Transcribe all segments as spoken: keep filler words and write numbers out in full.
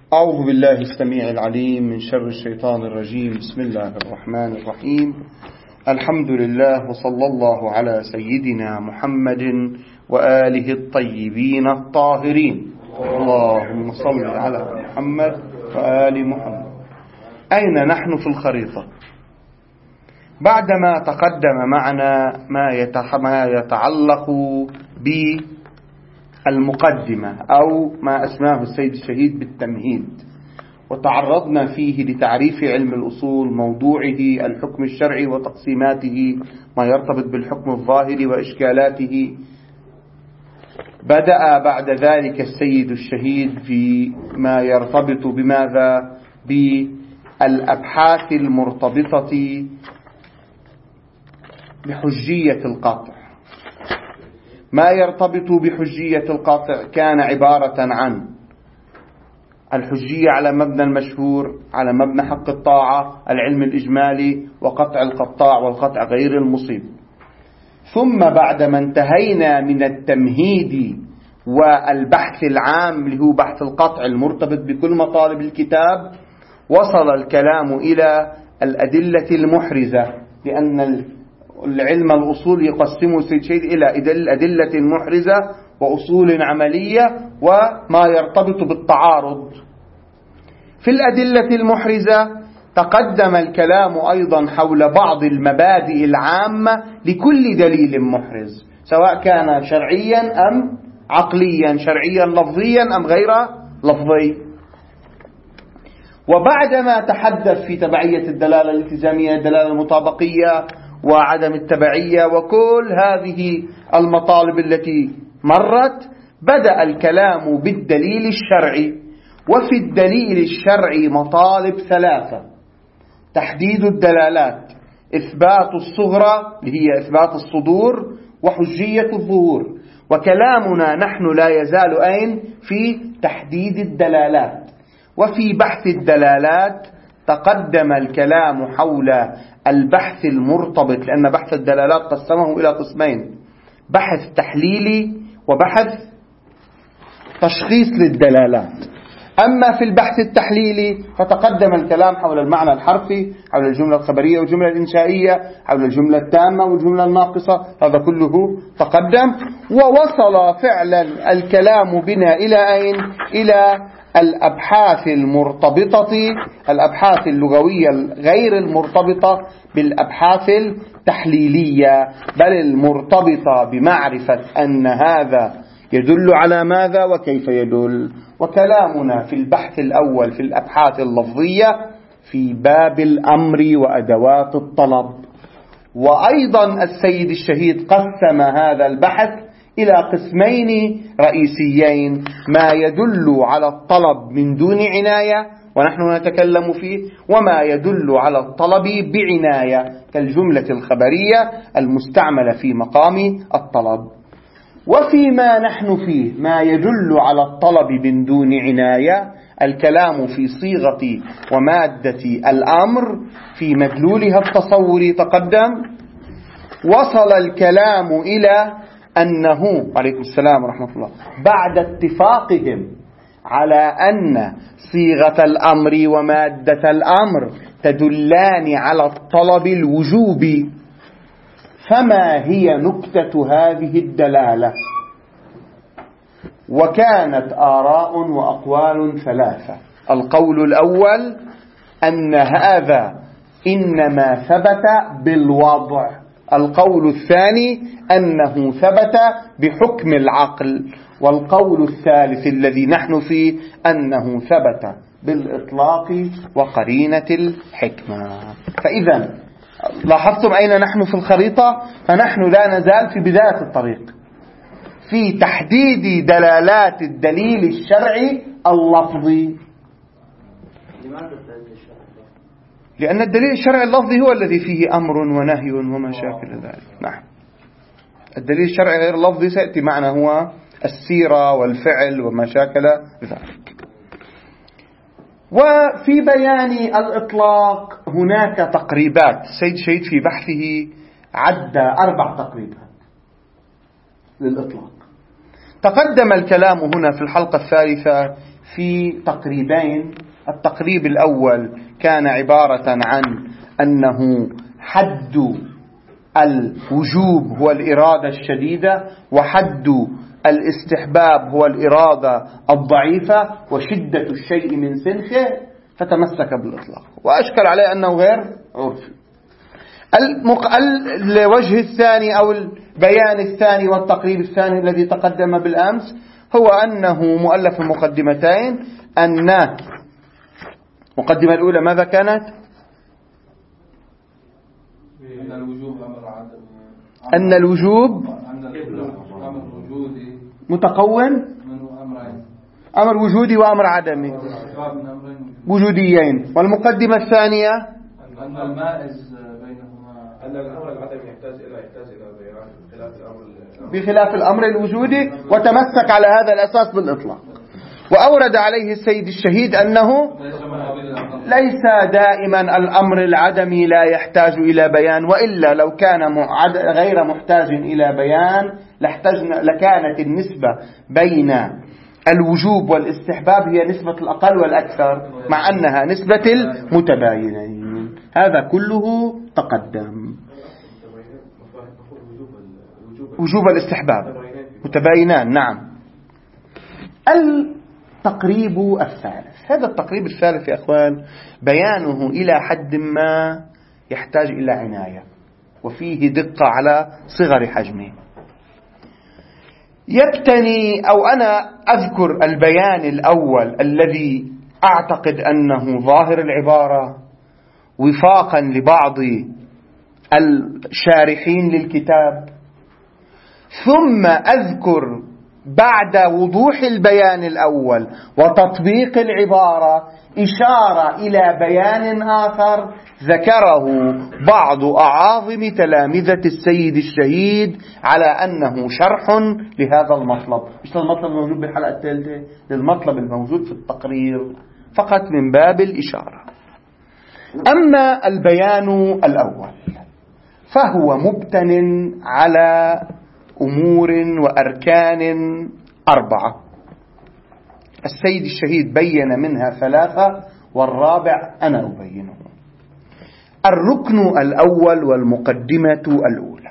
أعوذ بالله السميع العليم من شر الشيطان الرجيم. بسم الله الرحمن الرحيم. الحمد لله وصلى الله على سيدنا محمد وآله الطيبين الطاهرين. اللهم صل على محمد وآل محمد. أين نحن في الخريطة؟ بعدما تقدم معنا ما يتعلق بالمقدمة أو ما أسماه السيد الشهيد بالتمهيد، وتعرضنا فيه لتعريف علم الأصول، موضوعه، الحكم الشرعي وتقسيماته، ما يرتبط بالحكم الظاهري وإشكالاته. بدأ بعد ذلك السيد الشهيد فيما يرتبط بماذا؟ بالأبحاث المرتبطة بحجية القاطع. ما يرتبط بحجية القاطع كان عبارة عن الحجية على مبنى المشهور، على مبنى حق الطاعة، العلم الإجمالي، وقطع القطاع والقطع غير المصيب. ثم بعدما انتهينا من التمهيد والبحث العام اللي هو بحث القطع المرتبط بكل مطالب الكتاب، وصل الكلام إلى الأدلة المحرزة، لأن العلم الأصول يقسمه السيد شهيد إلى الأدلة المحرزة وأصول عملية وما يرتبط بالتعارض. في الأدلة المحرزة تقدم الكلام أيضا حول بعض المبادئ العامة لكل دليل محرز، سواء كان شرعيا أم عقليا، شرعيا لفظيا أم غير لفظي. وبعدما تحدث في تبعية الدلالة الالتزامية، الدلالة المطابقية، وعدم التبعية، وكل هذه المطالب التي مرت، بدأ الكلام بالدليل الشرعي. وفي الدليل الشرعي مطالب ثلاثة: تحديد الدلالات، إثبات الصغرى اللي هي إثبات الصدور، وحجية الظهور. وكلامنا نحن لا يزال أين؟ في تحديد الدلالات. وفي بحث الدلالات تقدم الكلام حول البحث المرتبط، لأن بحث الدلالات قسمه إلى قسمين: بحث تحليلي وبحث تشخيص للدلالات. أما في البحث التحليلي فتقدم الكلام حول المعنى الحرفي، حول الجملة الخبرية والجملة الإنشائية، حول الجملة التامة والجملة الناقصة، هذا كله تقدم. ووصل فعلا الكلام بنا إلى أين؟ إلى الأبحاث المرتبطة، الأبحاث اللغوية غير المرتبطة بالأبحاث التحليلية، بل المرتبطة بمعرفة أن هذا يدل على ماذا وكيف يدل. وكلامنا في البحث الأول في الأبحاث اللفظية في باب الأمر وأدوات الطلب. وأيضا السيد الشهيد قسم هذا البحث إلى قسمين رئيسيين: ما يدل على الطلب من دون عناية ونحن نتكلم فيه، وما يدل على الطلب بعناية كالجملة الخبرية المستعملة في مقام الطلب. وفيما نحن فيه ما يدل على الطلب من دون عناية، الكلام في صيغة ومادة الأمر في مدلولها التصوري تقدم. وصل الكلام إلى أنه عليكم السلام ورحمة الله بعد اتفاقهم على أن صيغة الأمر ومادة الأمر تدلان على الطلب الوجوبي، فما هي نكتة هذه الدلالة؟ وكانت آراء وأقوال ثلاثة. القول الأول أن هذا إنما ثبت بالوضع. القول الثاني أنه ثبت بحكم العقل. والقول الثالث الذي نحن فيه أنه ثبت بالإطلاق وقرينة الحكمة. فإذا لاحظتم أين نحن في الخريطة؟ فنحن لا نزال في بداية الطريق في تحديد دلالات الدليل الشرعي اللفظي. لأن الدليل الشرعي اللفظي هو الذي فيه أمر ونهي وما شاكل ذلك. نعم، الدليل الشرعي غير اللفظي سيأتي معنا هو السيرة والفعل وما شاكل ذلك. وفي بيان الإطلاق هناك تقريبات. السيد شهيد في بحثه عد أربع تقريبات للإطلاق. تقدم الكلام هنا في الحلقة الثالثة في تقريبين. التقريب الأول كان عبارة عن أنه حد الوجوب هو الإرادة الشديدة، وحد الاستحباب هو الإرادة الضعيفة، وشدة الشيء من سنخه فتمسك بالإطلاق، وأشكل عليه أنه غير عرفي. الوجه الثاني أو البيان الثاني والتقريب الثاني الذي تقدم بالأمس هو أنه مؤلف مقدمتين. أن المقدمة الأولى ماذا كانت؟ أن الوجوب أمر عدم، أن الوجوب متقون، أمر وجودي وأمر عدمي وجوديين. والمقدمة الثانية أن المائز بينهما، أن الأمر العدمي يحتاج إلى يحتاج إلى بيان بخلاف الأمر بخلاف الأمر الوجودي، وتمسك على هذا الأساس بالإطلاق. وأورد عليه السيد الشهيد أنه ليس دائما الأمر العدمي لا يحتاج إلى بيان، وإلا لو كان غير محتاج إلى بيان لكانت النسبة بين الوجوب والاستحباب هي نسبة الأقل والأكثر، مع أنها نسبة المتباينين. هذا كله تقدم. وجوب الاستحباب متباينان، نعم. التقريب الثالث، هذا التقريب الثالث يا أخوان بيانه إلى حد ما يحتاج إلى عناية، وفيه دقة على صغر حجمه. يبتني أو أنا أذكر البيان الأول الذي أعتقد أنه ظاهر العبارة وفاقا لبعض الشارحين للكتاب، ثم أذكر بعد وضوح البيان الأول وتطبيق العبارة إشارة إلى بيان آخر ذكره بعض أعاظم تلامذة السيد الشهيد على أنه شرح لهذا المطلب. مش المطلب الموجود بالحلقة الثالثة، للمطلب الموجود في التقرير، فقط من باب الإشارة. أما البيان الأول فهو مبتن على أمور وأركان أربعة، السيد الشهيد بين منها ثلاثة والرابع أنا أبينه. الركن الأول والمقدمة الأولى.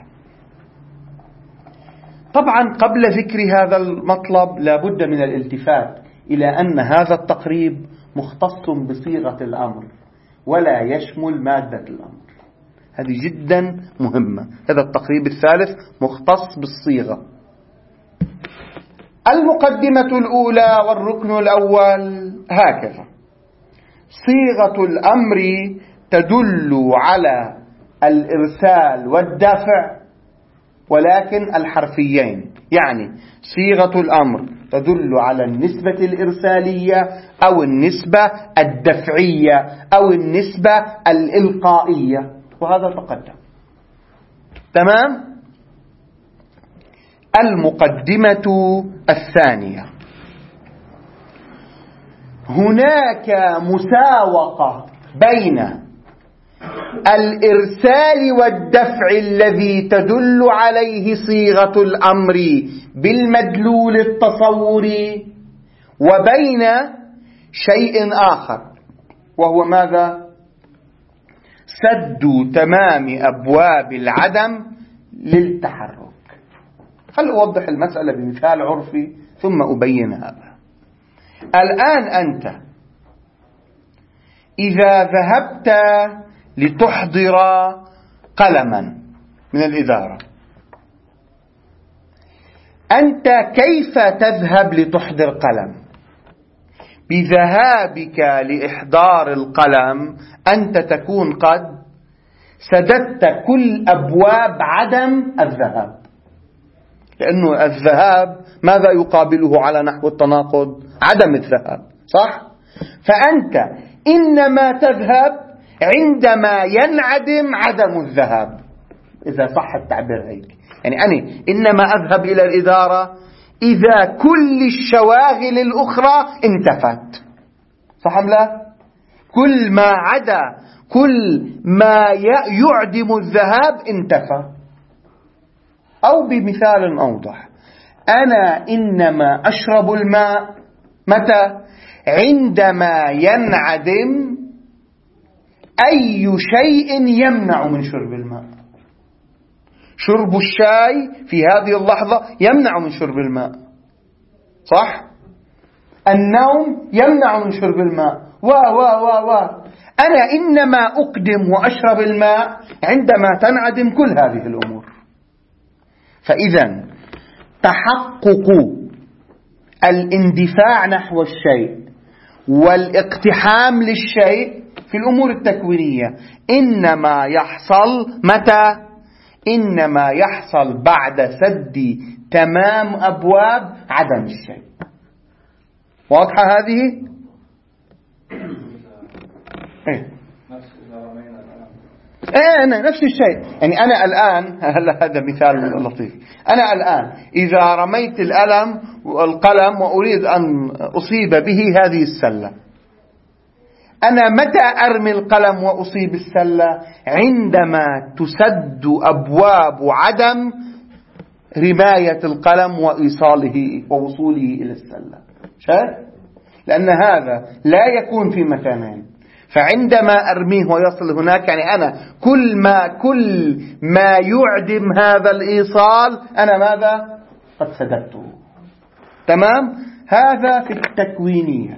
طبعا قبل ذكر هذا المطلب لا بد من الالتفات إلى أن هذا التقريب مختص بصيغة الأمر ولا يشمل مادة الأمر. هذه جدا مهمة. هذا التقريب الثالث مختص بالصيغة. المقدمة الأولى والركن الأول هكذا: صيغة الأمر تدل على الإرسال والدفع ولكن الحرفيين، يعني صيغة الأمر تدل على النسبة الإرسالية أو النسبة الدفعية أو النسبة الإلقائية، وهذا تقدم. تمام. المقدمة الثانية: هناك مساوقة بين الإرسال والدفع الذي تدل عليه صيغة الأمر بالمدلول التصوري وبين شيء آخر، وهو ماذا؟ سد تمام أبواب العدم للتحرك. هل أوضح المسألة بمثال عرفي ثم أبين هذا. الآن أنت إذا ذهبت لتحضر قلما من الإدارة، أنت كيف تذهب لتحضر قلم؟ بذهابك لإحضار القلم أنت تكون قد سددت كل أبواب عدم الذهاب، لأنه الذهاب ماذا يقابله على نحو التناقض؟ عدم الذهاب، صح؟ فأنت إنما تذهب عندما ينعدم عدم الذهاب، إذا صح التعبير هيك. يعني أنا إنما أذهب إلى الإدارة إذا كل الشواغل الأخرى انتفت، صح أم لا؟ كل ما عدا كل ما يعدم الذهاب انتفى. أو بمثال أوضح: أنا إنما أشرب الماء متى؟ عندما ينعدم أي شيء يمنع من شرب الماء. شرب الشاي في هذه اللحظة يمنع من شرب الماء، صح؟ النوم يمنع من شرب الماء، و و و و أنا إنما أقدم وأشرب الماء عندما تنعدم كل هذه الأمور. فإذا تحقق الاندفاع نحو الشيء والاقتحام للشيء في الأمور التكوينية إنما يحصل متى؟ إنما يحصل بعد سد تمام أبواب عدم الشيء. واضحة هذه؟ إيه؟ إيه نفس الشيء. يعني أنا الآن هذا مثال لطيف. أنا الآن إذا رميت القلم والقلم وأريد أن أصيب به هذه السلة، أنا متى أرمي القلم وأصيب السلة؟ عندما تسد أبواب عدم رماية القلم وإيصاله ووصوله إلى السلة. شايف؟ لأن هذا لا يكون في مكانين، فعندما أرميه ويصل هناك يعني أنا كل ما كل ما يعدم هذا الإيصال أنا ماذا؟ قد سددته. تمام؟ هذا في التكوينيات.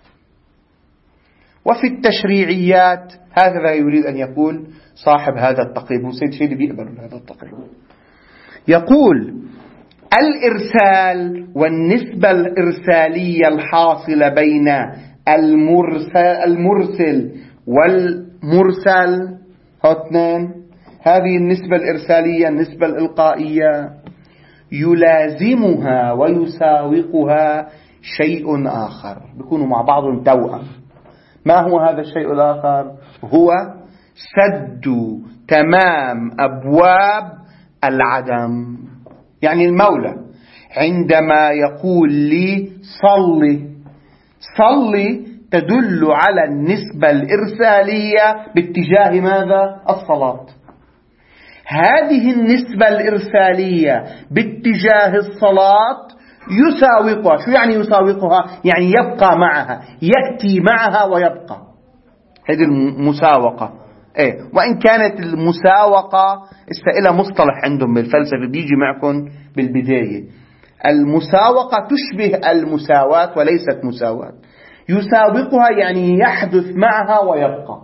وفي التشريعيات هكذا يريد أن يقول صاحب هذا التقريب، وسيد شيء بيقبل هذا التقريب. يقول الإرسال والنسبة الإرسالية الحاصلة بين المرسل, المرسل والمرسل اثنين، هذه النسبة الإرسالية النسبة الإلقائية يلازمها ويساوقها شيء آخر، بيكونوا مع بعض توأم. ما هو هذا الشيء الآخر؟ هو سد تمام أبواب العدم. يعني المولى عندما يقول لي صلي، صلي تدل على النسبة الإرسالية باتجاه ماذا؟ الصلاة. هذه النسبة الإرسالية باتجاه الصلاة يساوقها. شو يعني يساوقها؟ يعني يبقى معها، يأتي معها ويبقى. هذه المساوقة. إيه؟ وإن كانت المساوقة استئلى مصطلح عندهم بالفلسفة بيجي معكم بالبداية. المساوقة تشبه المساواة وليست مساواة. يساوقها يعني يحدث معها ويبقى،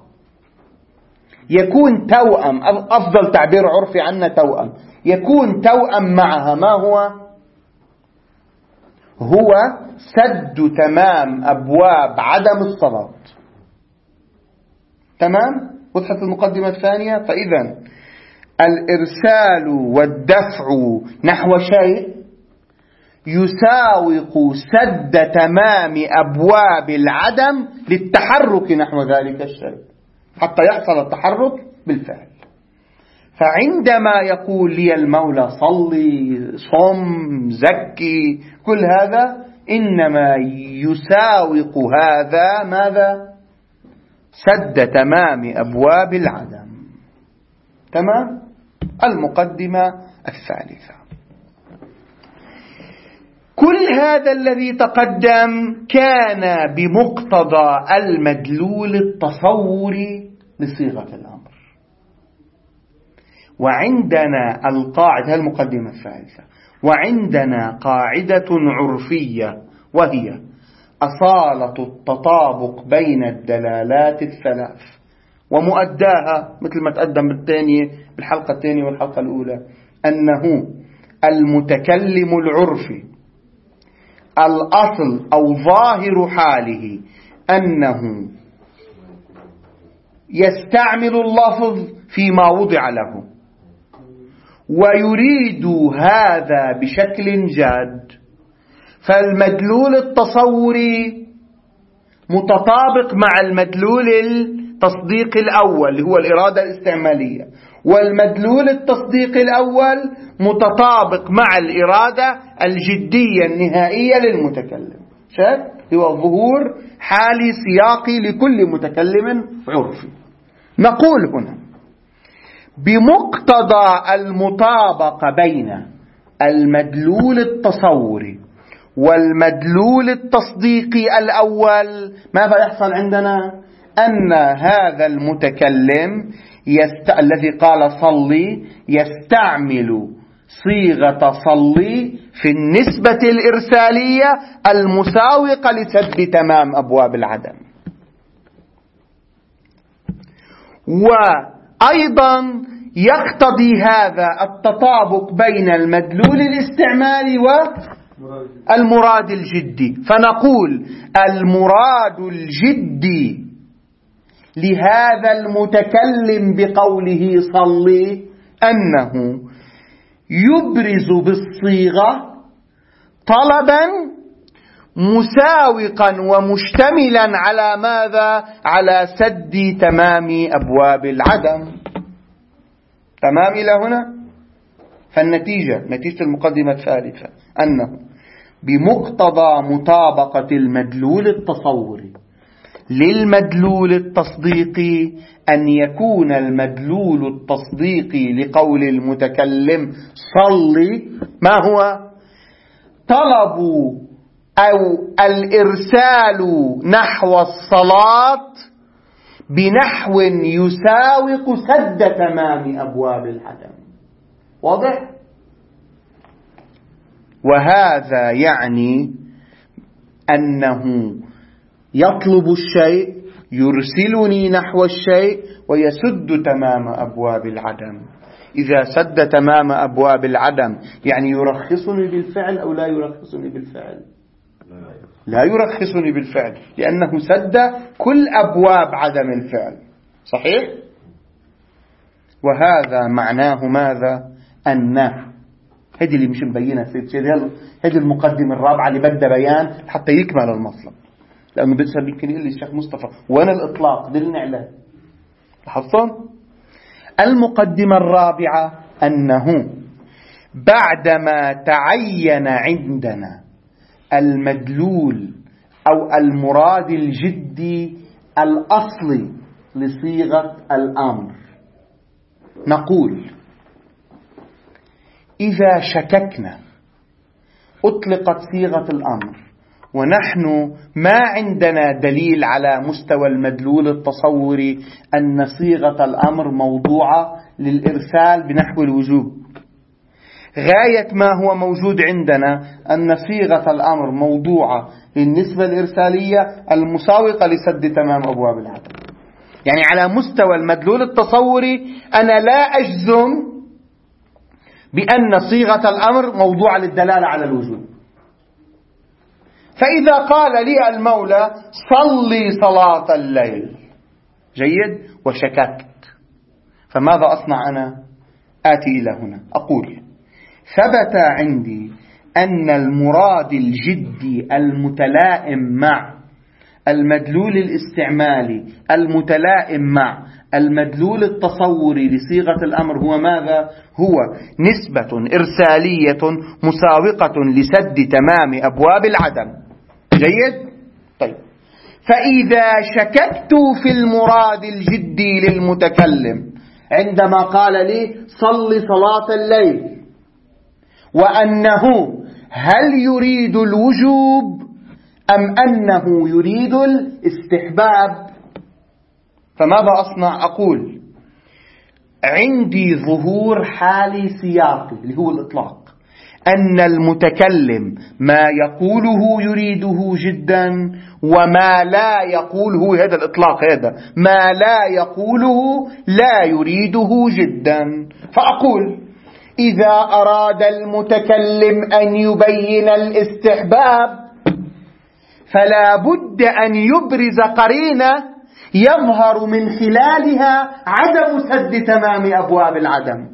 يكون توأم. أفضل تعبير عرفي عنه توأم. يكون توأم معها. ما هو؟ هو سد تمام أبواب عدم الصلاة. تمام؟ وضحت المقدمة الثانية. فإذا الإرسال والدفع نحو شيء يساوق سد تمام أبواب العدم للتحرك نحو ذلك الشيء حتى يحصل التحرك بالفعل. فعندما يقول لي المولى صلي صم زكي كل هذا إنما يساوق هذا ماذا؟ سد تمام أبواب العدم. تمام؟ المقدمة الثالثة. كل هذا الذي تقدم كان بمقتضى المدلول التصوري لصيغة الأمر. وعندنا القاعدة المقدمة الثالثة، وعندنا قاعدة عرفية وهي أصالة التطابق بين الدلالات الثلاث ومؤداها مثل ما تقدم بالثانية بالحلقة الثانية والحلقة الأولى، أنه المتكلم العرفي الأصل أو ظاهر حاله أنه يستعمل اللفظ فيما وضع له ويريد هذا بشكل جاد. فالمدلول التصوري متطابق مع المدلول التصديق الأول اللي هو الإرادة الاستعمالية، والمدلول التصديق الأول متطابق مع الإرادة الجدية النهائية للمتكلم. شايف؟ هو ظهور حالي سياقي لكل متكلم عرفي. نقول هنا بمقتضى المطابقة بين المدلول التصوري والمدلول التصديقي الأول، ماذا يحصل عندنا؟ أن هذا المتكلم يست... الذي قال صلي يستعمل صيغة صلي في النسبة الإرسالية المساوقة لسد تمام أبواب العدم. وأيضا يقتضي هذا التطابق بين المدلول الاستعمالي والمراد الجدي، فنقول المراد الجدي لهذا المتكلم بقوله صلي أنه يبرز بالصيغة طلبا مساوقا ومشتملا على ماذا؟ على سد تمام أبواب العدم. تمام إلى هنا؟ فالنتيجة نتيجة المقدمة الثالثة أنه بمقتضى مطابقة المدلول التصوري للمدلول التصديقي أن يكون المدلول التصديقي لقول المتكلم صلي ما هو؟ طلب أو الإرسال نحو الصلاة بنحو يساوق سد تمام أبواب العدم. واضح؟ وهذا يعني أنه يطلب الشيء يرسلني نحو الشيء ويسد تمام أبواب العدم. إذا سد تمام أبواب العدم يعني يرخصني بالفعل أو لا يرخصني بالفعل؟ لا يرخصني بالفعل، لأنه سد كل أبواب عدم الفعل. صحيح؟ وهذا معناه ماذا؟ أن هذه اللي مش مبينة هذه المقدمة الرابعة اللي بدأ بيان حتى يكمل المطلب، لأنه بس يمكن يقول لي الشيخ مصطفى وين الإطلاق دلني عليه. لاحظتم؟ المقدمة الرابعة أنه بعدما تعين عندنا المدلول أو المراد الجدي الأصلي لصيغة الأمر، نقول إذا شككنا أطلقت صيغة الأمر ونحن ما عندنا دليل على مستوى المدلول التصوري أن صيغة الأمر موضوعة للإرسال بنحو الوجوب، غاية ما هو موجود عندنا أن صيغة الأمر موضوعة للنسبة الإرسالية المساوقة لسد تمام أبواب العدم. يعني على مستوى المدلول التصوري أنا لا أجزم بأن صيغة الأمر موضوعة للدلالة على الوجوب. فإذا قال لي المولى صلي صلاة الليل جيد وشككت، فماذا أصنع أنا؟ آتي إلى هنا أقول ثبت عندي أن المراد الجدي المتلائم مع المدلول الاستعمالي المتلائم مع المدلول التصوري لصيغة الأمر هو ماذا؟ هو نسبة إرسالية مساوقة لسد تمام أبواب العدم. جيد؟ طيب، فإذا شككت في المراد الجدي للمتكلم عندما قال لي صل صلاة الليل وأنه هل يريد الوجوب أم أنه يريد الاستحباب، فماذا أصنع؟ أقول عندي ظهور حالي سياقي اللي هو الإطلاق، أن المتكلم ما يقوله يريده جدا وما لا يقوله، هذا الإطلاق، هذا ما لا يقوله لا يريده جدا. فأقول إذا أراد المتكلم أن يبين الاستحباب فلا بد أن يبرز قرينة يظهر من خلالها عدم سد تمام أبواب العدم.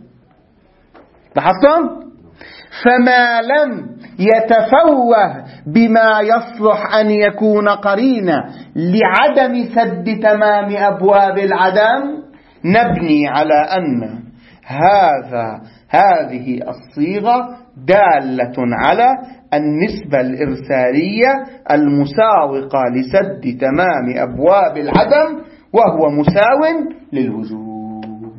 لاحظتم؟ فما لم يتفوه بما يصلح أن يكون قرينة لعدم سد تمام أبواب العدم نبني على أن هذا هذه الصيغة دالة على النسبة الإرسالية المساوقة لسد تمام أبواب العدم وهو مساو للوجوب.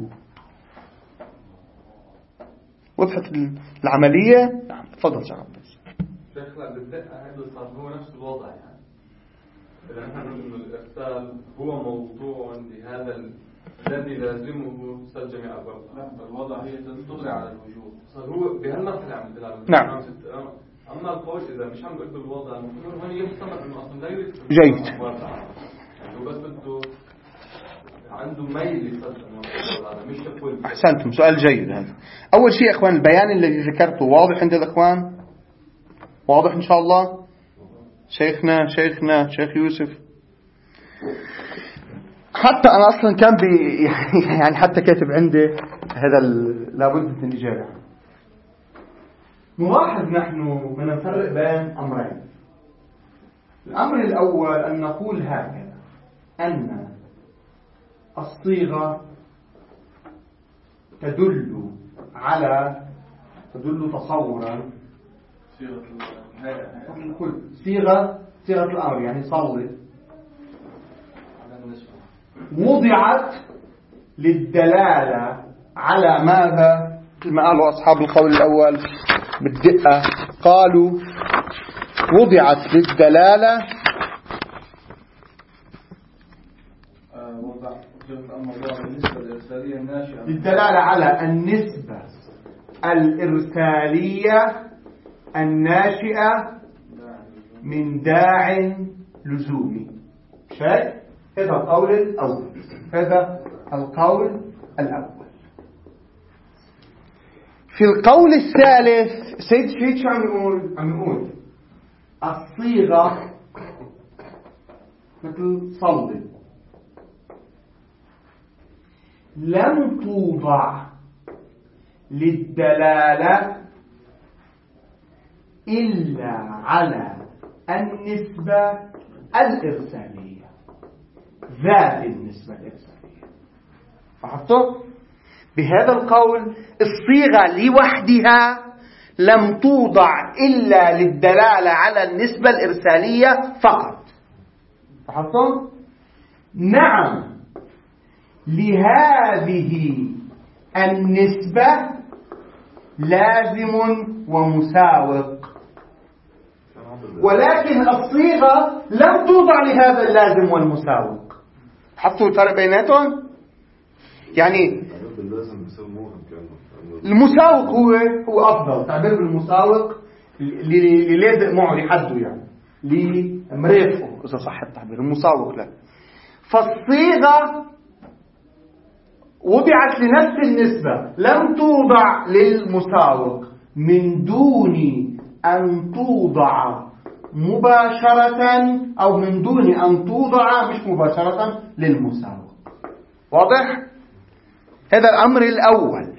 وضحت العملية؟ نعم، تفضل شيخ عباس. شيخنا هلا بالدقة هذا صار هو نفس الوضع يعني. إذا نحن نقول إنه الإرسال هو موضوع لهذا الذي لازمه سد جميع الأبواب. لا الوضع هي تدل على الوجوب. صار هو بهالمرحلة عم يدل على الوجوب. نعم. أما القول إذا مش عم بقول بالوضع المفروض هون يصطنع إنه أصلا لا يريد. جيد. يعني بس بده عنده ميل لسد الموضوع مش يقول. أحسنتم، سؤال جيد هذا. أول شيء إخوان البيان الذي ذكرته واضح عند الإخوان؟ واضح إن شاء الله؟ شيخنا شيخنا شيخ يوسف. حتى أنا أصلا كان بي يعني حتى كاتب عندي هذا لابد من الإجابة. نلاحظ نحن بدنا نفرق بين أمرين. الأمر الأول أن نقول هكذا أن الصيغة تدل على تدل تصورا صيغة الهيئة صيغة صيغة الأمر يعني صلي على النسبة وضعت للدلالة على ماذا؟ كما قالوا أصحاب القول الأول بالدقة، قالوا وضعت للدلالة وضع الموضوع بالنسبة للإرسالية الناشئة للدلالة على النسبة الإرسالية الناشئة من داع لزومي. شيء هذا القول الأول هذا القول الأول. في القول الثالث سيد شهيد شو عم يقول؟ عم يقول الصيغة مثل صلي لم توضع للدلالة إلا على النسبة الإرسالية ذات النسبة الإرسالية. لاحظتوا؟ بهذا القول الصيغة لوحدها لم توضع إلا للدلالة على النسبة الإرسالية فقط. لاحظتوا؟ نعم لهذه النسبة لازم ومساوق، ولكن الصيغة لم توضع لهذا اللازم والمساوق. حطوا الفرق بيناتهم. يعني المساوق هو هو أفضل تعبير بالمساوق اللي لازق معه لحده يعني لمرافقه إذا صح التعبير المساوق له. فالصيغة وضعت لنفس النسبة لم توضع للمساوق من دون أن توضع مباشرة أو من دون أن توضع مش مباشرة للمساوق. واضح؟ هذا الأمر الأول.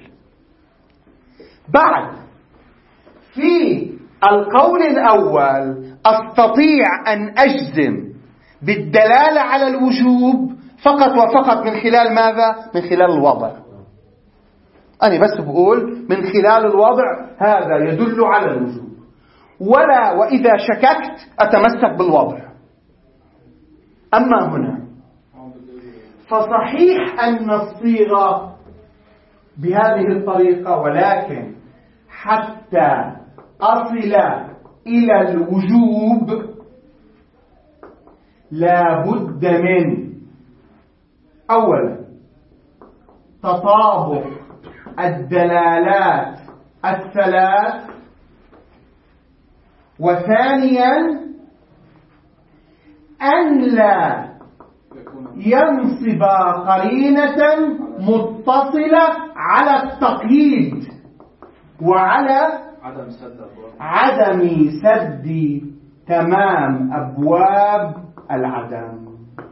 بعد في القول الأول أستطيع أن أجزم بالدلالة على الوجوب فقط وفقط من خلال ماذا؟ من خلال الوضع. أنا بس بقول من خلال الوضع هذا يدل على الوجوب، ولا وإذا شككت أتمسك بالوضع. أما هنا فصحيح أن الصيغة بهذه الطريقة، ولكن حتى أصل إلى الوجوب لا بد من أولا تطابق الدلالات الثلاث، وثانيا أن لا ينصب قرينة متصلة على التقييد وعلى عدم سد أبواب عدم سد تمام أبواب العدم.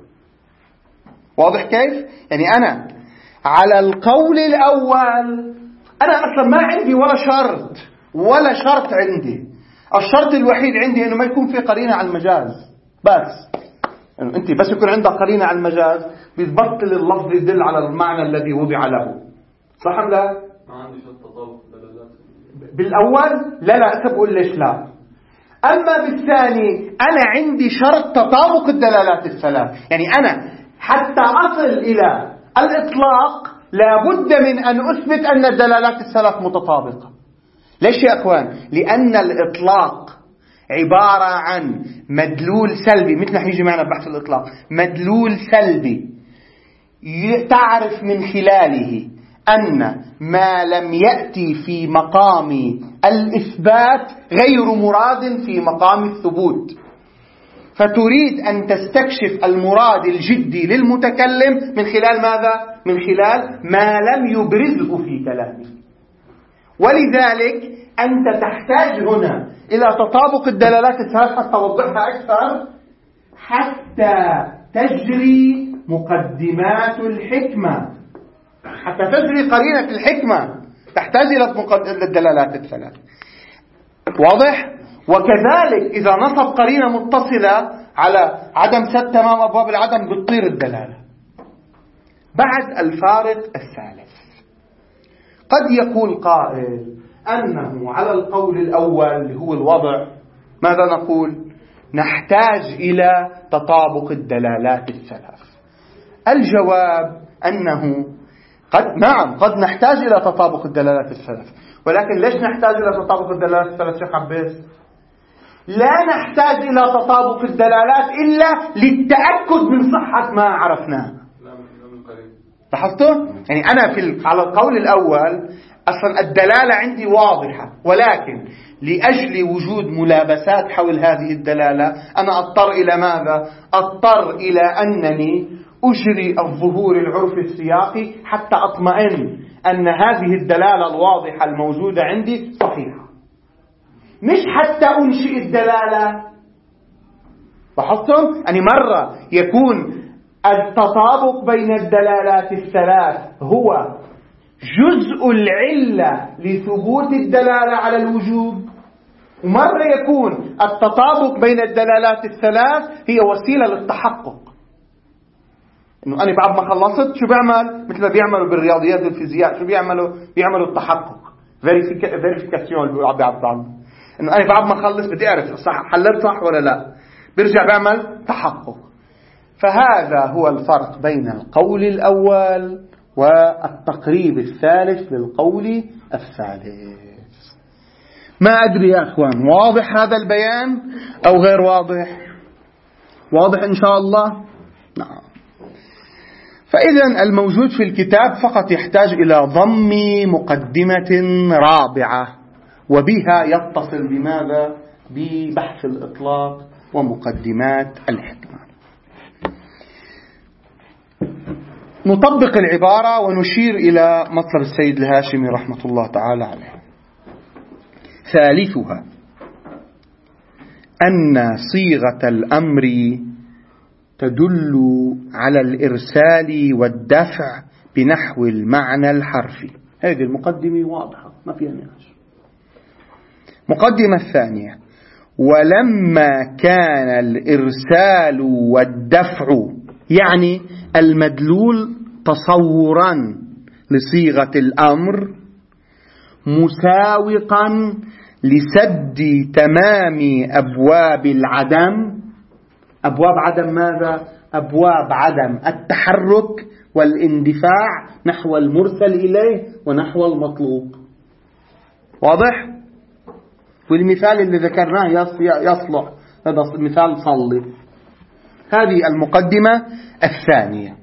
واضح كيف؟ يعني أنا على القول الأول أنا أصلا ما عندي ولا شرط ولا شرط عندي. الشرط الوحيد عندي أنه ما يكون في قرينة على المجاز بس. يعني أنت بس يكون عندك قرينة على المجاز بتبطل اللفظ يدل على المعنى الذي وضع له. صح أم لا؟ ما عندي شرط تطابق دلالات بالأول لا لا أقول ليش لا. أما بالثاني أنا عندي شرط تطابق الدلالات الثلاث. يعني أنا حتى أصل إلى الإطلاق لابد من أن أثبت أن الدلالات الثلاث متطابقة. ليش يا أخوان؟ لأن الإطلاق عبارة عن مدلول سلبي، مثل ما يجي معنا بحث الإطلاق، مدلول سلبي تعرف من خلاله أن ما لم يأتي في مقام الإثبات غير مراد في مقام الثبوت، فتريد أن تستكشف المراد الجدي للمتكلم من خلال ماذا؟ من خلال ما لم يبرزه في كلامه. ولذلك أنت تحتاج هنا إلى تطابق الدلالات الثلاث حتى أوضحها أكثر، حتى تجري مقدمات الحكمة، حتى تجري قرينة الحكمة تحتاج إلى الدلالات الثلاث. واضح؟ وكذلك إذا نصب قرينة متصلة على عدم سد تمام أبواب العدم بتطير الدلالة. بعد الفارق الثالث، قد يقول قائل أنه على القول الأول اللي هو الوضع ماذا نقول؟ نحتاج إلى تطابق الدلالات الثلاث. الجواب أنه قد نعم قد نحتاج إلى تطابق الدلالات الثلاث، ولكن ليش نحتاج إلى تطابق الدلالات الثلاث شيخ عباس؟ لا نحتاج إلى تطابق الدلالات إلا للتأكد من صحة ما عرفناه. لاحظتوا؟ يعني أنا في على القول الأول أصلا الدلالة عندي واضحة، ولكن لأجل وجود ملابسات حول هذه الدلالة أنا أضطر إلى ماذا؟ أضطر إلى أنني أجري الظهور العرفي السياقي حتى أطمئن أن هذه الدلالة الواضحة الموجودة عندي صحيحة، مش حتى أنشئ الدلالة. لاحظتم؟ يعني مرة يكون التطابق بين الدلالات الثلاث هو جزء العلة لثبوت الدلالة على الوجوب، ومرة يكون التطابق بين الدلالات الثلاث هي وسيلة للتحقق. إنه أنا بعد ما خلصت شو بعمل؟ مثل ما بيعملوا بالرياضيات والفيزياء، شو بيعملوا؟ بيعملوا التحقق، فيريفيكاسيون اللي بيعبر عنه. إنه أنا بعد ما خلص بدي أعرف صح حللت صح ولا لا، برجع بعمل تحقق. فهذا هو الفرق بين القول الأول والتقريب الثالث للقول الثالث. ما أدري يا أخوان، واضح هذا البيان أو غير واضح؟ واضح إن شاء الله؟ نعم. فإذا الموجود في الكتاب فقط يحتاج إلى ضم مقدمة رابعة، وبها يتصل بماذا؟ ببحث الإطلاق ومقدمات الحكمة. نطبق العبارة ونشير إلى مطلب السيد الهاشمي رحمة الله تعالى عليه. ثالثها أن صيغة الأمر تدل على الإرسال والدفع بنحو المعنى الحرفي. هذه المقدمة واضحة ما فيها نقاش. مقدمة الثانية: ولما كان الإرسال والدفع يعني المدلول تصورا لصيغة الأمر مساوقا لسد تمام أبواب العدم. أبواب عدم ماذا؟ أبواب عدم التحرك والاندفاع نحو المرسل إليه ونحو المطلوب. واضح؟ والمثال اللي ذكرناه يصلح، هذا مثال صلي. هذه المقدمة الثانية.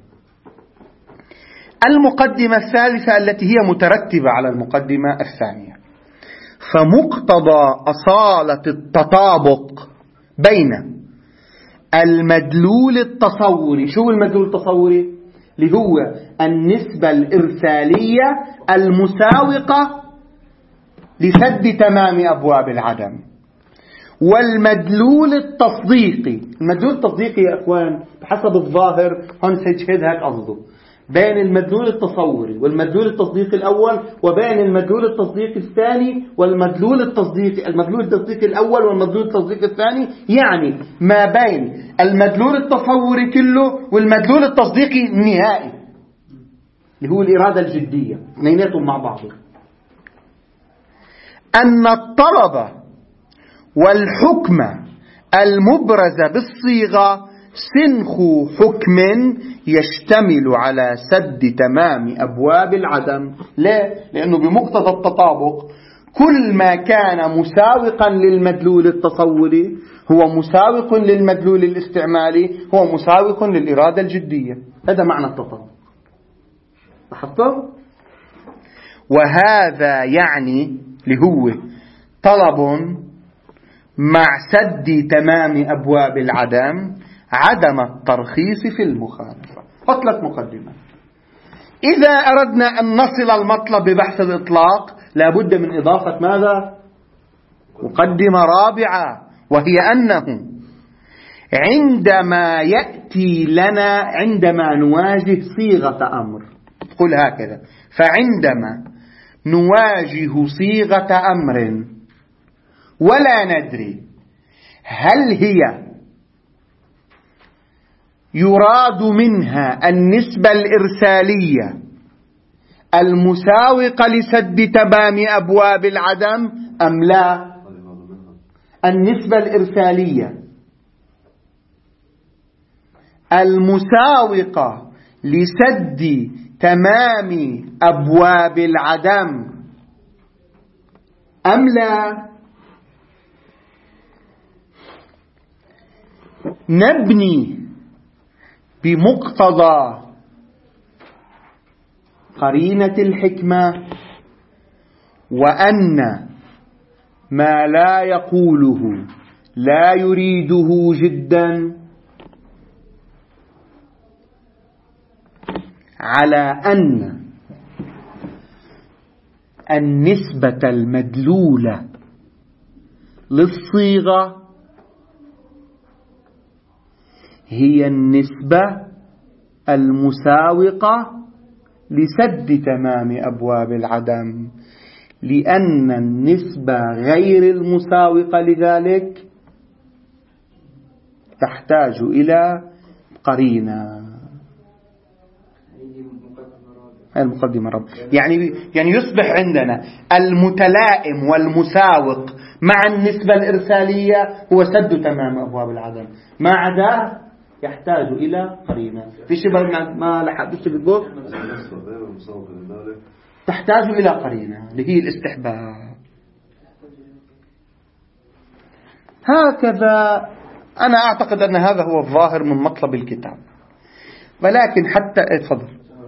المقدمة الثالثة التي هي مترتبة على المقدمة الثانية، فمقتضى أصالة التطابق بين المدلول التصوري، شو المدلول التصوري؟ اللي هو النسبة الإرسالية المساوقة لسد تمام أبواب العدم، والمدلول التصديقي. المدلول التصديقي يا أخوان بحسب الظاهر هون سيجهد هيك قصده بين المدلول التصوري والمدلول التصديقي الأول، وبين المدلول التصديقي الثاني والمدلول التصديقي المدلول التصديقي الأول والمدلول التصديقي الثاني، يعني ما بين المدلول التصوري كله والمدلول التصديقي النهائي اللي هو الإرادة الجدية، اثنيناتهم مع بعض. أن الطلب والحكم المبرز بالصيغة سنخ حكم يشتمل على سد تمام أبواب العدم. ليه؟ لأنه بمقتضى التطابق كل ما كان مساوقا للمدلول التصوري هو مساوق للمدلول الاستعمالي، هو مساوق للإرادة الجدية. هذا معنى التطابق. لاحظتوا؟ وهذا يعني لهو طلب مع سد تمام أبواب العدم عدم الترخيص في المخالفة. فصلت مقدمة. إذا أردنا أن نصل المطلب ببحث الإطلاق لابد من إضافة ماذا؟ مقدمة رابعة، وهي أنه عندما يأتي لنا عندما نواجه صيغة أمر، قل هكذا: فعندما نواجه صيغة أمر ولا ندري هل هي يراد منها النسبة الإرسالية المساوقة لسد تمام أبواب العدم أم لا، النسبة الإرسالية المساوقة لسد تمام أبواب العدم أم لا، نبني بمقتضى قرينة الحكمة وأن ما لا يقوله لا يريده جدا على أن النسبة المدلولة للصيغة هي النسبة المساوقة لسد تمام أبواب العدم، لأن النسبة غير المساوقة لذلك تحتاج إلى قرينة. المقدمة رب يعني يعني يصبح عندنا المتلائم والمساوق مع النسبة الإرسالية هو سد تمام أبواب العدم، ما عدا يحتاج إلى قرينة. في شيء ما لحق بس بتقول تحتاج إلى قرينة اللي هي الاستحباب. هكذا أنا أعتقد أن هذا هو الظاهر من مطلب الكتاب، ولكن حتى اتفضل.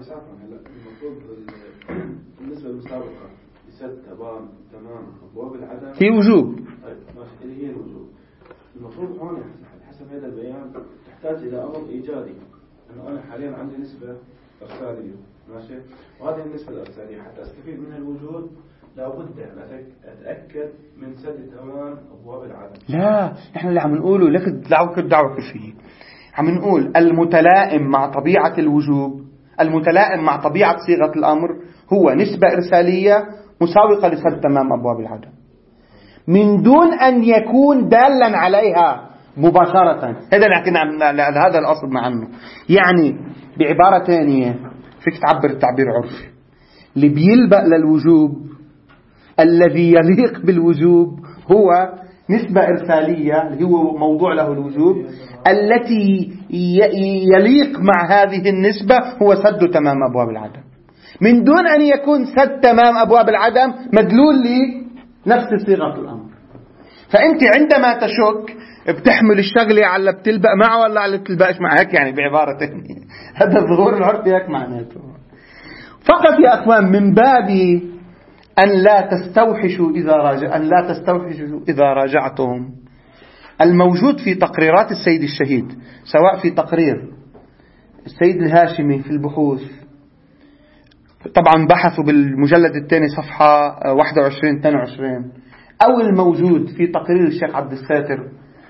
بالنسبة للمسابقة لسد تمام تمام أبواب العدم هي وجوب، اللي هي الوجوب. المفروض هون حسب هذا البيان تحتاج إلى أمر إيجادي، أنه أنا حاليا عندي نسبة إرسالية ماشي، وهذه النسبة الإرسالية حتى أستفيد من الوجود لابد أن أتأكد من سد تمام أبواب العدم. لا، إحنا اللي عم نقوله لك دعوة الدعوة فيه، عم نقول المتلائم مع طبيعة الوجوب، المتلائم مع طبيعة صيغة الأمر هو نسبة إرسالية مساوقة لسد تمام أبواب العدم من دون أن يكون دالا عليها مباشرة. هذا نحكي عن هذا الأصل مع عنه. يعني بعبارة ثانية فيك تعبر التعبير عرفي، اللي بيلبق للوجوب الذي يليق بالوجوب هو نسبة إرسالية اللي هو موضوع له الوجوب، التي يليق مع هذه النسبة هو سد تمام أبواب العدم، من دون أن يكون سد تمام أبواب العدم مدلول لنفس صيغة الأمر. فأنت عندما تشك بتحمل الشغلة على بتلبق معه ولا على بتلبقش معه، هيك يعني بعبارة تانية. هذا الظهور العرفي هيك معناته. فقط يا أخوان من باب أن لا تستوحشوا إذا راجع أن لا تستوحشوا إذا راجعتم الموجود في تقريرات السيد الشهيد، سواء في تقرير السيد الهاشمي في البحوث، طبعا بحثوا بالمجلد الثاني صفحة واحد وعشرين اثنين وعشرين، أو الموجود في تقرير الشيخ عبد الساتر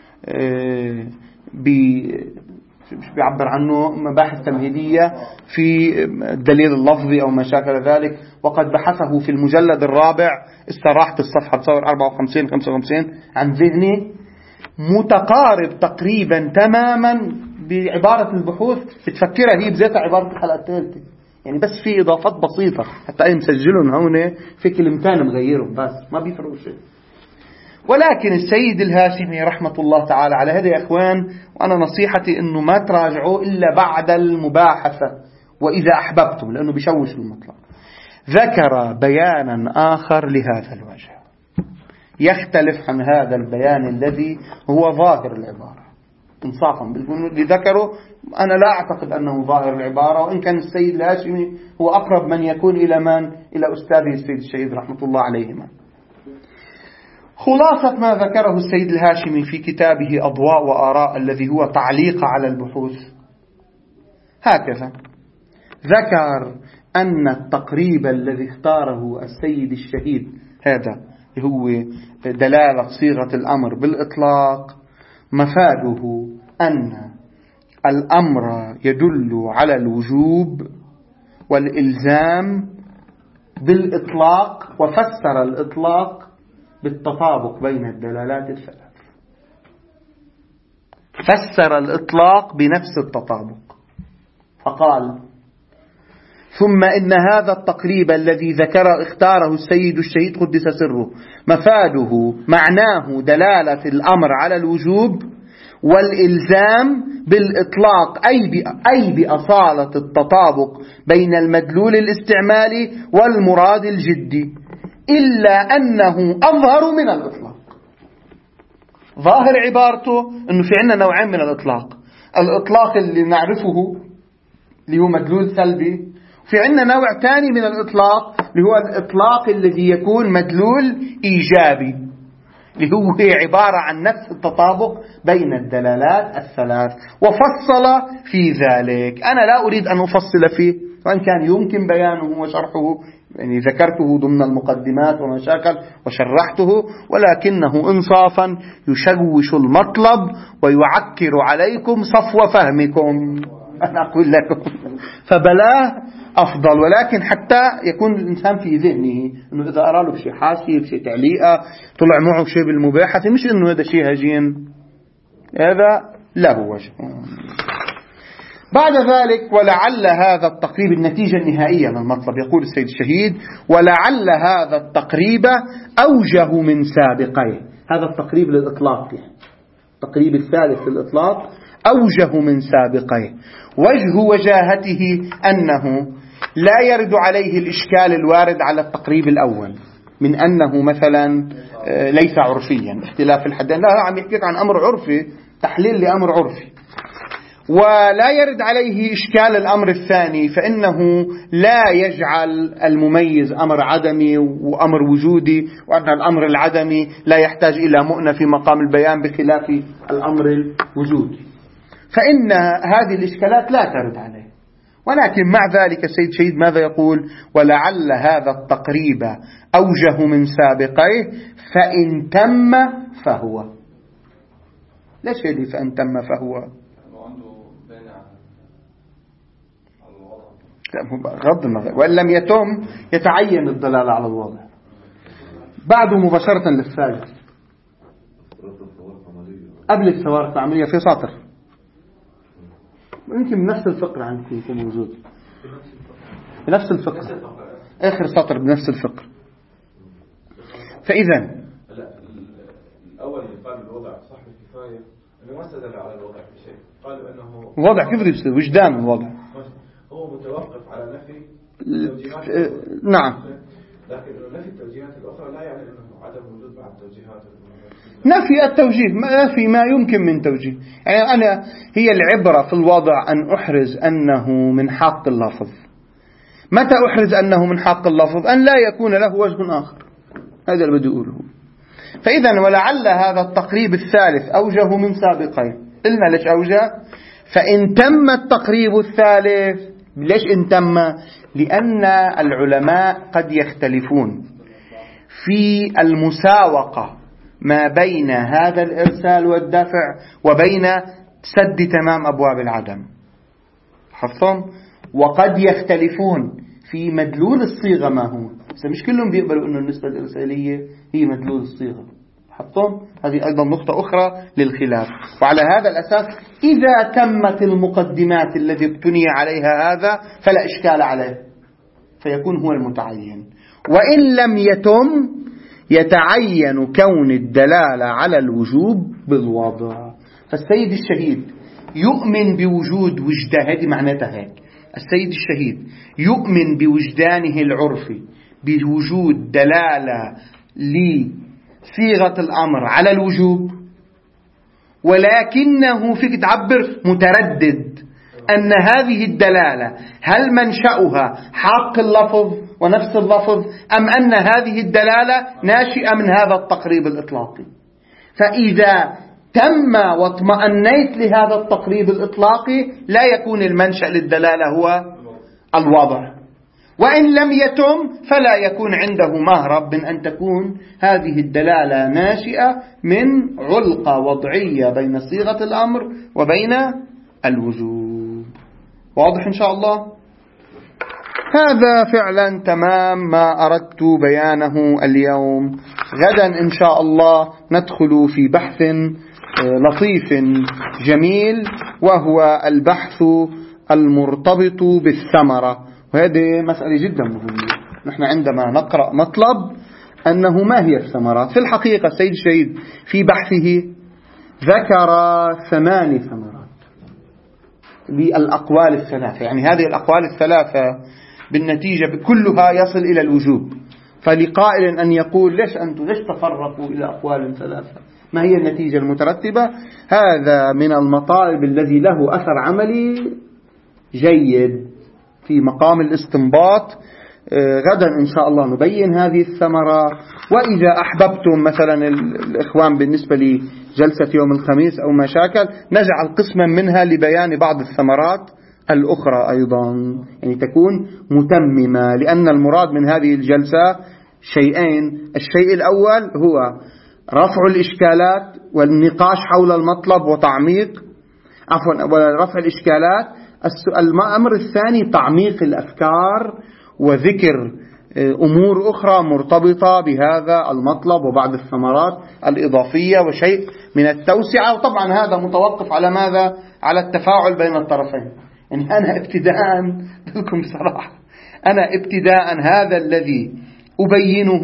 مش بيعبر عنه مباحث تمهيدية في الدليل اللفظي أو ما شاكل ذلك، وقد بحثه في المجلد الرابع استراحة الصفحة تصور أربعة وخمسين خمسة وخمسين عن ذهني، متقارب تقريبا تماما بعبارة البحوث، بتفكرها هي بذاتها عبارة الحلقة الثالثة، يعني بس في إضافات بسيطة حتى أي مسجلهم هون في كلمتين مغيرهم بس ما بيفرقوا شيء. ولكن السيد الهاشمي رحمة الله تعالى على هذا يا أخوان، وأنا نصيحتي أنه ما تراجعوا إلا بعد المباحثة وإذا أحببتم، لأنه بيشوش المطلب، ذكر بيانا آخر لهذا الوجه. يختلف عن هذا البيان الذي هو ظاهر العبارة انصافا اللي ذكره. أنا لا أعتقد أنه ظاهر العبارة، وإن كان السيد الهاشمي هو أقرب من يكون إلى من؟ إلى أستاذه السيد الشهيد رحمة الله عليهما. خلاصة ما ذكره السيد الهاشمي في كتابه أضواء وآراء الذي هو تعليق على البحوث هكذا: ذكر أن التقريب الذي اختاره السيد الشهيد هذا هو دلالة صيغة الأمر بالإطلاق، مفاده أن الأمر يدل على الوجوب والإلزام بالإطلاق، وفسر الإطلاق بالتطابق بين الدلالات الثلاث. فسر الإطلاق بنفس التطابق فقال: ثم إن هذا التقريب الذي ذكر اختاره السيد الشهيد قدس سره مفاده معناه دلالة الأمر على الوجوب والإلزام بالإطلاق، أي أي بأصالة التطابق بين المدلول الاستعمالي والمراد الجدي، إلا أنه أظهر من الإطلاق. ظاهر عبارته أنه في عندنا نوعين من الإطلاق: الإطلاق اللي نعرفه اللي هو مدلول سلبي، في عندنا نوع ثاني من الإطلاق اللي هو الإطلاق الذي يكون مدلول إيجابي، اللي هو عبارة عن نفس التطابق بين الدلالات الثلاث، وفصل في ذلك. أنا لا أريد أن أفصل فيه، وأن كان يمكن بيانه وشرحه، يعني ذكرته ضمن المقدمات ومشاكل وشرحته، ولكنه إنصافا يشوش المطلب ويعكر عليكم صفو فهمكم. أنا أقول لكم فبلاه أفضل، ولكن حتى يكون الإنسان في ذهنه أنه إذا أرى له بشيء حاسي بشيء تعليقة طلع معه شيء بالمباحثة، مش أنه هذا شيء هجين، هذا له وجه. بعد ذلك: ولعل هذا التقريب النتيجة النهائية من المطلب، يقول السيد الشهيد: ولعل هذا التقريب أوجه من سابقيه. هذا التقريب للإطلاق، التقريب الثالث للإطلاق أوجه من سابقيه. وجه وجاهته أنه لا يرد عليه الإشكال الوارد على التقريب الأول من أنه مثلا ليس عرفيا، اختلاف الحدين، لا عم يحكيك عن أمر عرفي، تحليل لأمر عرفي. ولا يرد عليه إشكال الأمر الثاني، فإنه لا يجعل المميز أمر عدمي وأمر وجودي، وأن الأمر العدمي لا يحتاج إلى مؤنة في مقام البيان بخلاف الأمر الوجودي، فإن هذه الإشكالات لا ترد عليه. ولكن مع ذلك السيد شهيد ماذا يقول؟ ولعل هذا التقريب أوجه من سابقيه فإن تم فهو. ليش يدي فإن تم فهو؟ غض النظر، وإن لم يتم يتعين الدلالة على الوضع. بعده مباشرة للثالث قبل الثوارق العملية في سطر، يمكن بنفس الفقرة عندكم يكون موجود بنفس الفقرة، آخر سطر بنفس الفقرة. فإذا الأول اللي قال الوضع صح الكفاية إنه ما استدل على الوضع في شيء، قالوا إنه الوضع كيف يصير وجدان الوضع هو متوقف على نفي التوجيهات. نعم، لكن نفي التوجيهات الأخرى لا يعني أنه عدم وجود بعض التوجيهات. نفي التوجيه ما في ما يمكن من توجيه، يعني أنا هي العبرة في الوضع أن أحرز أنه من حق اللفظ. متى أحرز أنه من حق اللفظ؟ أن لا يكون له وجه آخر، هذا اللي بدي أقوله. فإذا ولعل هذا التقريب الثالث أوجه من سابقين. قلنا ليش أوجه؟ فإن تم التقريب الثالث. ليش إن تم؟ لأن العلماء قد يختلفون في المساوقة ما بين هذا الإرسال والدفع وبين سد تمام أبواب العدم، حفظهم. وقد يختلفون في مدلول الصيغة ما هو، مش كلهم بيقبلوا أنه النسبة الإرسالية هي مدلول الصيغة، حفظهم. هذه أيضا نقطة أخرى للخلاف. وعلى هذا الأساس إذا تمت المقدمات التي ابتني عليها هذا فلا إشكال عليه، فيكون هو المتعين. وإن لم يتم يتعين كون الدلالة على الوجوب بالوضع. فالسيد الشهيد يؤمن بوجود وجدان، هذه معناتها هيك، السيد الشهيد يؤمن بوجدانه العرفي بوجود دلالة صيغة الأمر على الوجوب، ولكنه فيك تعبر متردد أن هذه الدلالة هل منشأها حق اللفظ ونفس اللفظ، أم أن هذه الدلالة ناشئة من هذا التقريب الإطلاقي. فإذا تم واطمأنيت لهذا التقريب الإطلاقي لا يكون المنشأ للدلالة هو الوضع، وإن لم يتم فلا يكون عنده مهرب من أن تكون هذه الدلالة ناشئة من علقة وضعية بين صيغة الأمر وبين الوجوب. واضح إن شاء الله؟ هذا فعلا تمام ما أردت بيانه اليوم. غدا إن شاء الله ندخل في بحث لطيف جميل، وهو البحث المرتبط بالثمرة، وهذه مسألة جدا مهمة. نحن عندما نقرأ مطلب أنه ما هي الثمرات، في الحقيقة السيد الشهيد في بحثه ذكر ثماني ثمرات بالأقوال الثلاثة، يعني هذه الأقوال الثلاثة بالنتيجة كلها يصل إلى الوجوب. فلقائل أن يقول ليش أنتم ليش تفرقوا إلى أقوال ثلاثة، ما هي النتيجة المترتبة؟ هذا من المطالب الذي له أثر عملي جيد في مقام الاستنباط. غدا إن شاء الله نبين هذه الثمرة. وإذا أحببتم مثلا الإخوان بالنسبة لجلسة يوم الخميس أو مشاكل نجعل قسما منها لبيان بعض الثمرات الأخرى أيضا، يعني تكون متممة، لأن المراد من هذه الجلسة شيئين. الشيء الأول هو رفع الإشكالات والنقاش حول المطلب وتعميق عفوا ورفع الإشكالات. الأمر الثاني تعميق الأفكار وذكر أمور أخرى مرتبطة بهذا المطلب وبعض الثمرات الإضافية وشيء من التوسعة. وطبعا هذا متوقف على ماذا؟ على التفاعل بين الطرفين. يعني أنا ابتداء لكم بصراحة أنا ابتداء هذا الذي أبينه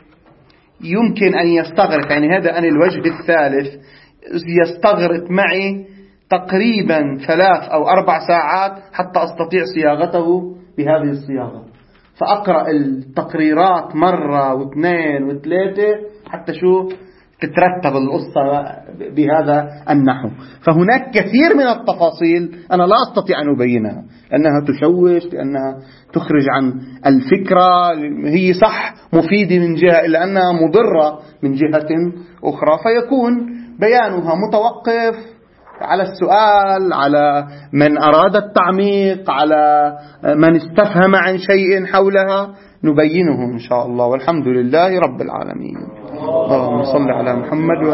يمكن أن يستغرق، يعني هذا أنا الوجه الثالث يستغرق معي تقريبا ثلاث أو أربع ساعات حتى أستطيع صياغته بهذه الصياغة. فأقرأ التقريرات مرة واثنين وثلاثة حتى شو تترتب القصة بهذا النحو. فهناك كثير من التفاصيل أنا لا أستطيع أن أبينها لأنها تشوش، لأنها تخرج عن الفكرة. هي صح مفيدة من جهة إلا أنها مضرة من جهة أخرى، فيكون بيانها متوقف على السؤال، على من أراد التعميق، على من استفهم عن شيء حولها، نبينه إن شاء الله. والحمد لله رب العالمين. اللهم صل على محمد.